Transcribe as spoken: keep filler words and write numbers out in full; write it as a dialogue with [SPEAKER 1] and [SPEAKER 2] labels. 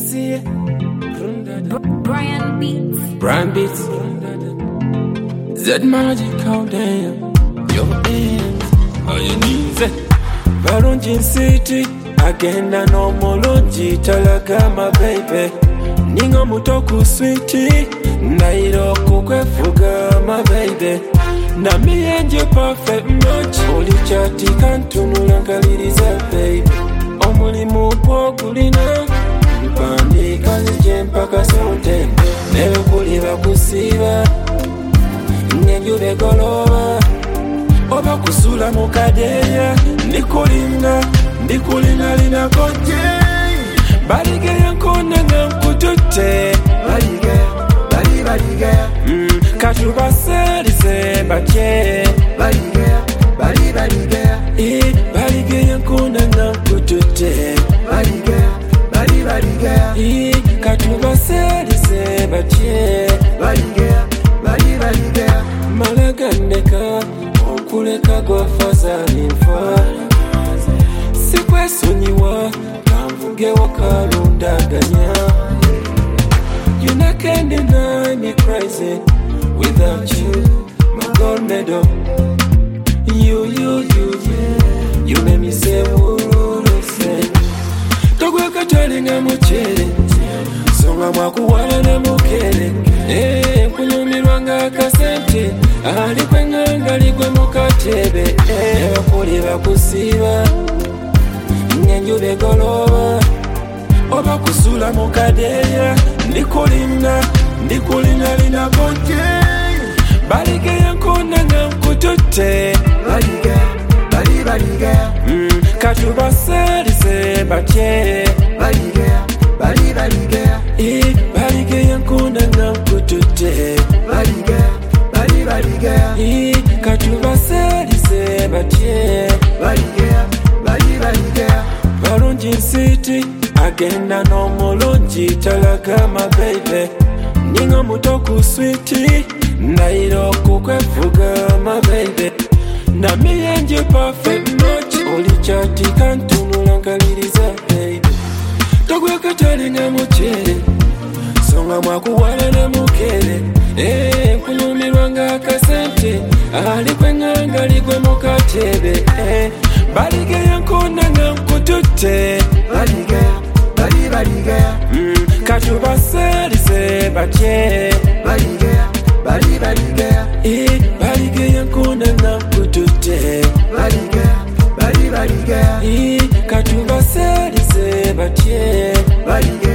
[SPEAKER 1] see
[SPEAKER 2] Brian Beats.
[SPEAKER 1] Brian Beats. Z magic out there. Your hands on your knees. Barunjin City. Agenda no moloji talaga my baby. Ningo mutoku sweetie. Nairo kukwefuga my baby. Na me and you perfect match. Oli chati kantunula nkaliriza baby. Omuli mupogulina mpandi kalije mpaka sonte. Nebe kuliba kusiba ngenjube goloba oba kusula mukadeya. Ndikulinga ndikulinga lina kote balige yankona ngankutute balige bali balige mm, kachuba serize batye balige bali balige eh balige yankona ngankutute balige bali balige eh kachuba serize batye balige bali balige malagandeka okuleka gwafaza ninfa sikwesonyiwa kamvugewo kalundaganya. You not can deny me crazy without you, my gold medal. You, you, you, you, you made me say wuru say. Togwe katali nga muchere, songa mwakuwala na mukele. Eh, kunyumirwa nga kasente, ali kwenganga ligwe mukatebe. Eh, kuliba kusiba ngenjube goloba oba kusula mukadeya. Ndikulinga ndikulinga lina kote balige yankona ngankutute balige bali balige mm, kachuba serize batye balige bali balige eh balige yankona ngankutute balige bali balige eh kachuba serize batye balige bali balige. Barunjin City. Agenda no moloji talaga my baby. Ningo mutoku sweetie. Nairo kukwefuga my baby. Na me and you perfect match. Oli chati kantunula nkaliriza baby. Togwe katali nga muchere, songa mwakuwala na mukele. Eh, kunyumirwa nga kasente, ali kwenganga ligwe mukatebe. Eh, balige yankona ngankutute balige bali balige mm, kachuba serize batye balige bali balige eh balige yankona ngankutute balige bali balige eh kachuba serize batye balige